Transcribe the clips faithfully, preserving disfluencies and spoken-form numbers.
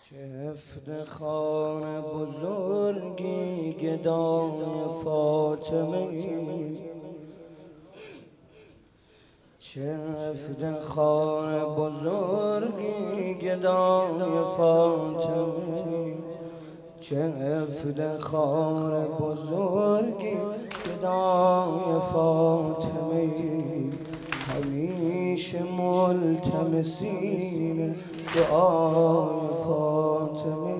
چه افتخار بزرگی گدای فاطمه، چه افتخار بزرگی گدای فاطمه، چه افتخار بزرگی گدای فاطمه. همیشه ملتمسین دعای فاطمه.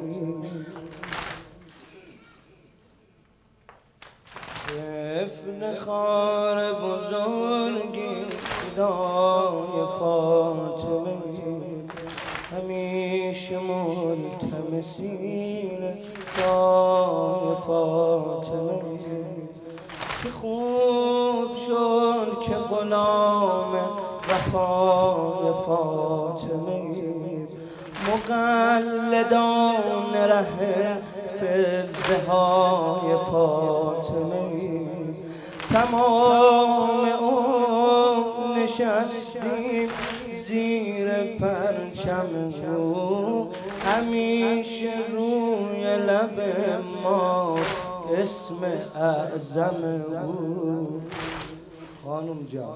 افتخار بزرگی گدای فاطمه، همیشه ملتمسین دعای فاطمه. چه خوب شد که غلام وفای فاطمه، مقلدان ره فزده های فاطمه. تمام اون نشستیم زیر پرچم او، همیشه روی لب ماست اسم اعظم او. خانم جان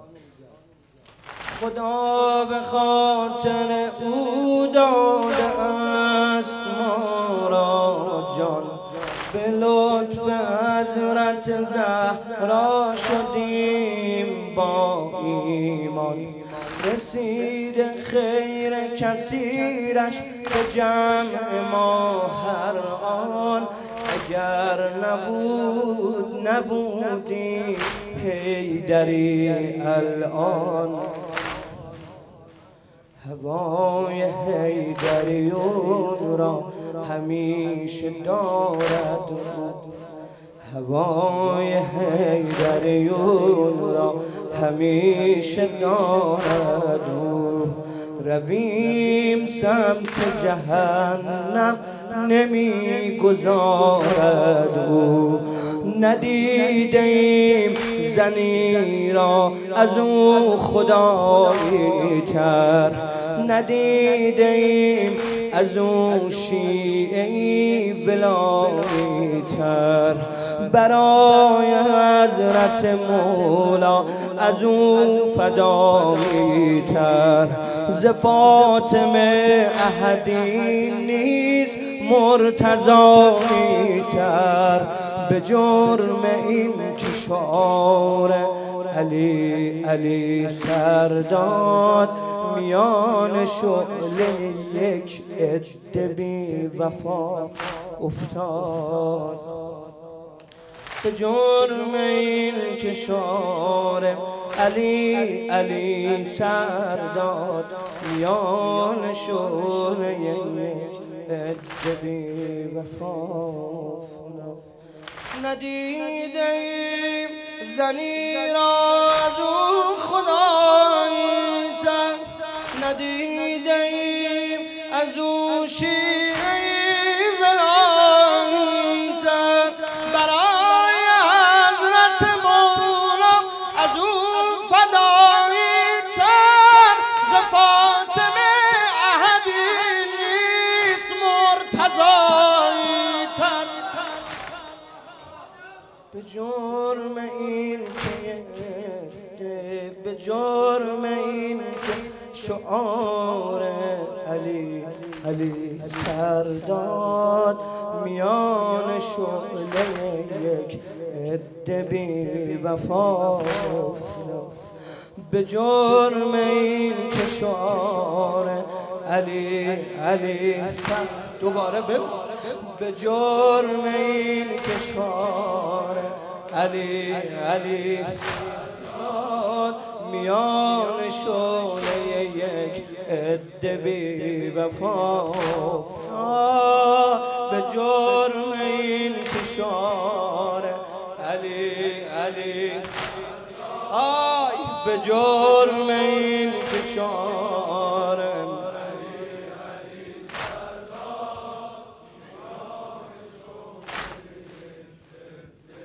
خدا به خاطر او داده است ما را جان، به لطف حضرت زهرا شدیم با ایمان. رسید خیر کثیرش به جمع ما هر آن، اگر نبود نبودی حیدری الان. هوای حیدریون را همیشه دارد او، هوای حیدریون را همیشه دارد او. رویم سمت جهنم نمی گذارد او، ندیده ایم زنی را از او خدایی تر، ندیده ایم از او شیعه‌ای ولایی تر. برای حضرت مولا از او فدایی تر، ز فاطمه احدی نیست مرتضایی تر. به جرم این که شعار علی علی سرداد، میان شعله یک عده بی وفا افتاد. به جرم این که شعار علی علی سرداد، میان شعله یک عده بی وفا افتاد. ندیده ایم زنی را از او خدایی تر، ندیده ایم از او شیعه‌ای ولایی تر. برای حضرت مولا از او فدایی تر، ز فاطمه احدی نیست مرتضایی تر. به جرم این که به جرم این که شعار علی علی سرداد، میان شعله یک عده بی وفا افتاد. به جرم این که شعار علی علی سرداد، دوباره بگو. به جرم این که شعار علی علی سرداد، میان شعله یک عده بی وفا افتاد. به جرم این که شعار علی علی آی، به جرم این که شعار